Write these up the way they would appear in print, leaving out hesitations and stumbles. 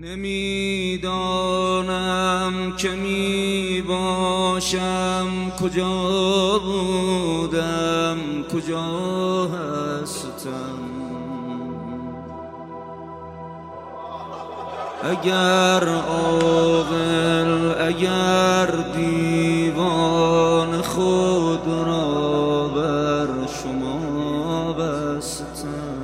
نمیدانم که می باشم کجا بودم کجا هستم. اگر عاقل اگر دیوان خود را بر شما بستم.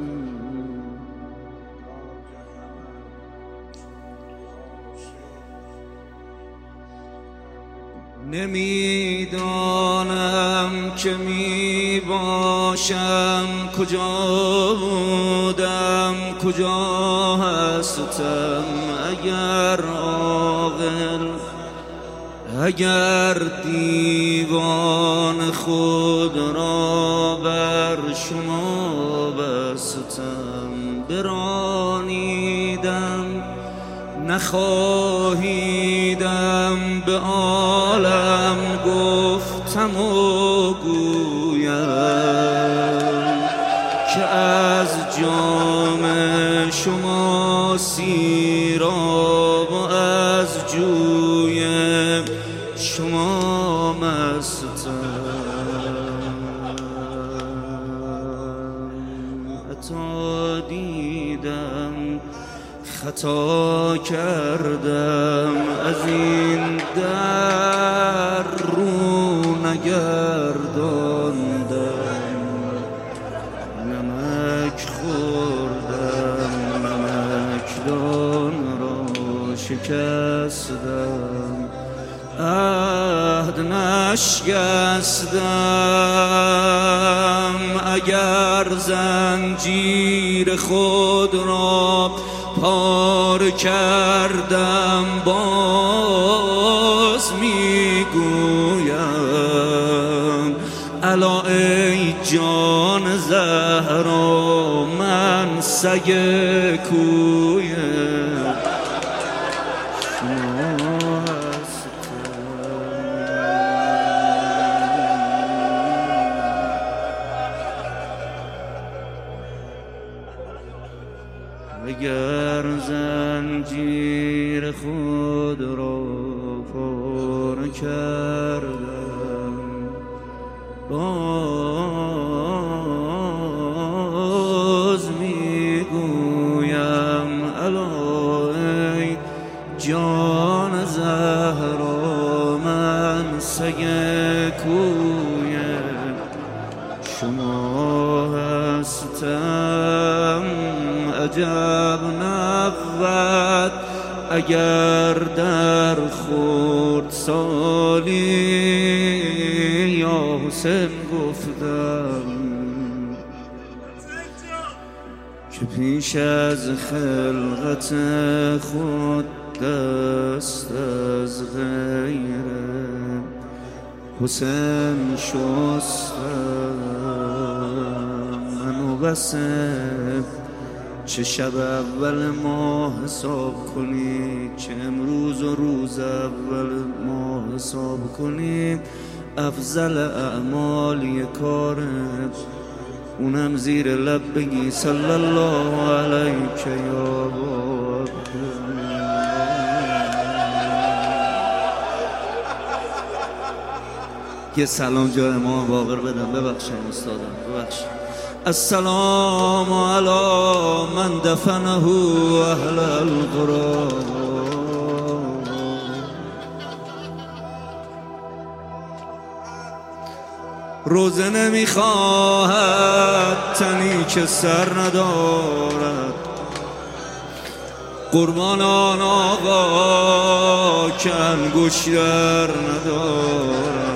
نمیدانم که می باشم کجا بودم کجا هستم. اگر عاقل اگر دیوان خود را بر شما بستم. برانیدم نخواهیدم به عالم گفتم و گویم که از جام شما سیراب و از جوی شما مستم. عطا دیدم خطا کردم از این در رو نگرداندم. نمک خوردم نمکدان را شکستم. عهد نشکستم اگر زنجیر خود را پار کردم باز میگویم الا ای جان زهرا من سگ کویم اگر زنجیر خود را پر کردم باز میگویم الا ای جان زهرا من سگ کوی شما هستم. عجب نبود اگر در خورد سالی یا حسین گفتم که پیش از خلقت خود دست از غیر حسین شستم. منو بسه چه شب اول ماه حساب کنی چه امروز و روز اول ماه حساب کنی افضل اعمال کارت اونم زیر لب بگی صلی الله علیک یا باب. یه سلام جای امام باقر بدم. ببخشم استادم ببخشم. السلام علی من دفنه اهل القرى. روزه نمیخواهد تنی که سر ندارد قربان آن آقا که انگشتر ندارد.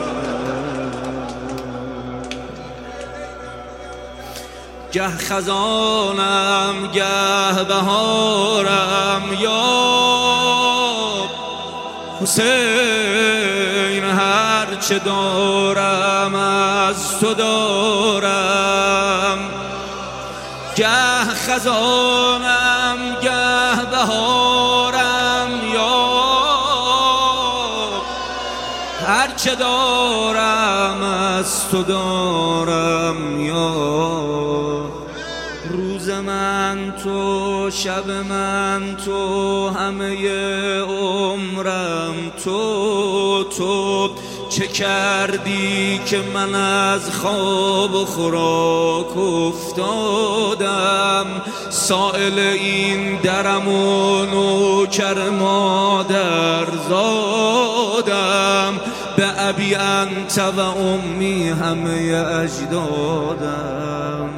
گه خزانم گه بهارم یا حسین هرچه دارم از تو دارم. گه خزانم گه بهارم یا هرچه دارم از تو دارم یا روز من تو شب من تو، همه عمرم تو چه کردی که من از خواب و خوراک افتادم؟ سائل این درم و نوکر مادر زادم، به ابی انت و امی همه اجدادم.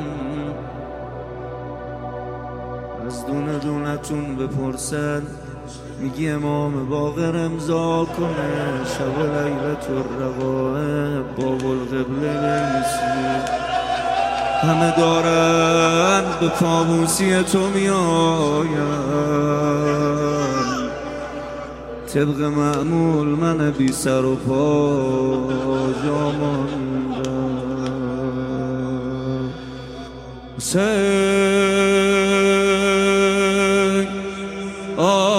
از دونه دونتون بپرسن، میگی امام باقر امضا کنه شب لیلت الرقائب باب القبله بنویسه. همه دارن به پابوسی تو میآیم، طبق معمول من بی سر و پا جا ماندم. حسین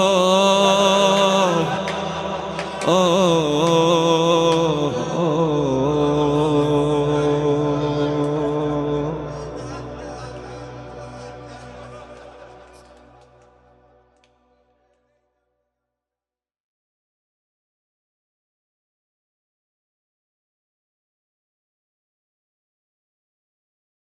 آه آه آه